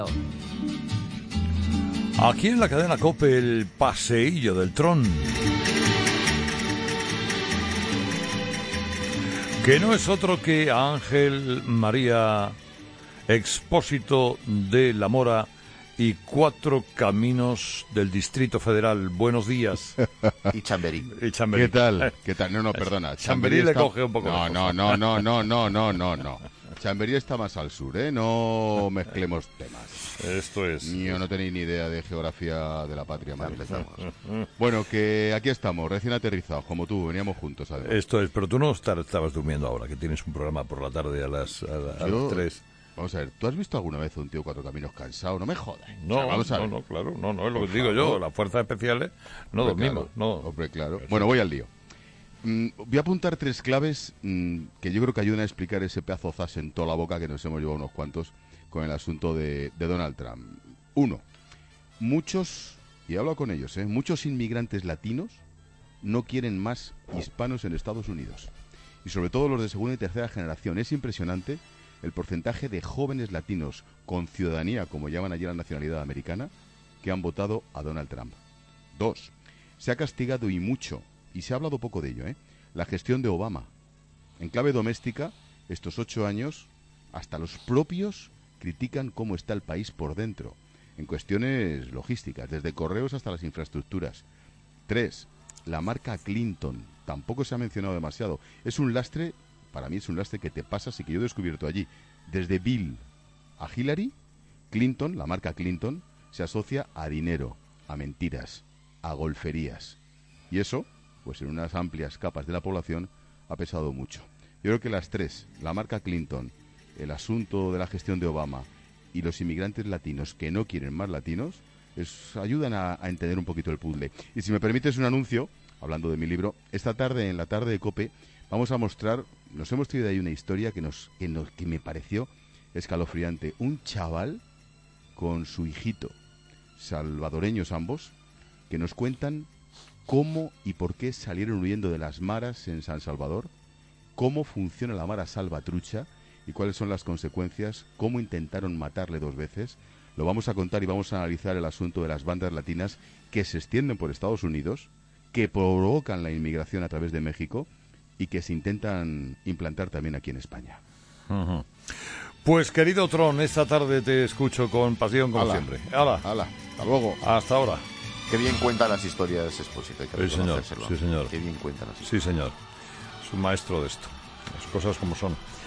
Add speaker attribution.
Speaker 1: Aquí en la cadena COPE, el paseillo del Tron. Que no es otro que Ángel María Expósito de la Mora y Cuatro Caminos del Distrito Federal. Buenos días.
Speaker 2: Y Chamberí.
Speaker 1: ¿Qué
Speaker 3: tal? ¿Qué tal? No, perdona.
Speaker 1: Chamberí le coge un poco.
Speaker 3: No. Chamberí está más al sur, ¿eh? No mezclemos temas.
Speaker 1: Esto es.
Speaker 3: Yo no tenéis ni idea de geografía de la patria. Bueno, que aquí estamos, recién aterrizados, como tú, veníamos juntos, además.
Speaker 1: Esto es, pero tú no estabas durmiendo ahora, que tienes un programa por la tarde a las 3.
Speaker 3: Vamos a ver, ¿tú has visto alguna vez a un tío Cuatro Caminos cansado? No me jodas.
Speaker 1: No,
Speaker 3: o sea, vamos a ver.
Speaker 1: No, claro, no es lo que digo yo. Las fuerzas especiales no dormimos.
Speaker 3: Claro,
Speaker 1: no.
Speaker 3: Hombre, claro. Bueno, voy al lío. Voy a apuntar 3 claves que yo creo que ayudan a explicar ese pedazo zas en toda la boca que nos hemos llevado unos cuantos con el asunto de Donald Trump. 1. Muchos, y he hablado con ellos, muchos inmigrantes latinos no quieren más hispanos en Estados Unidos. Y sobre todo los de segunda y tercera generación. Es impresionante el porcentaje de jóvenes latinos con ciudadanía, como llaman allí la nacionalidad americana, que han votado a Donald Trump. 2. Se ha castigado y mucho, y se ha hablado poco de ello, la gestión de Obama. En clave doméstica, estos 8 años, hasta los propios critican cómo está el país por dentro, en cuestiones logísticas, desde correos hasta las infraestructuras. 3. La marca Clinton. Tampoco se ha mencionado demasiado. Es un lastre, para mí es un lastre que te pasas y que yo he descubierto allí. Desde Bill a Hillary, Clinton, la marca Clinton, se asocia a dinero, a mentiras, a golferías. Y eso, pues en unas amplias capas de la población, ha pesado mucho. Yo creo que las 3, la marca Clinton, el asunto de la gestión de Obama y los inmigrantes latinos que no quieren más latinos, ayudan a entender un poquito el puzzle. Y si me permites un anuncio, hablando de mi libro, esta tarde, en la tarde de COPE, vamos a mostrar, nos hemos traído ahí una historia que me pareció escalofriante. Un chaval con su hijito, salvadoreños ambos, que nos cuentan cómo y por qué salieron huyendo de las maras en San Salvador, cómo funciona la mara salvatrucha y cuáles son las consecuencias, cómo intentaron matarle 2 veces. Lo vamos a contar y vamos a analizar el asunto de las bandas latinas que se extienden por Estados Unidos, que provocan la inmigración a través de México y que se intentan implantar también aquí en España.
Speaker 1: Uh-huh. Pues, querido Tron, esta tarde te escucho con pasión, como siempre.
Speaker 3: Hala, hasta luego.
Speaker 1: Hasta ahora.
Speaker 2: Qué bien cuenta las historias, Expósito.
Speaker 1: Sí, señor.
Speaker 2: Qué bien cuentan las historias.
Speaker 1: Sí, señor. Es un maestro de esto. Las cosas como son.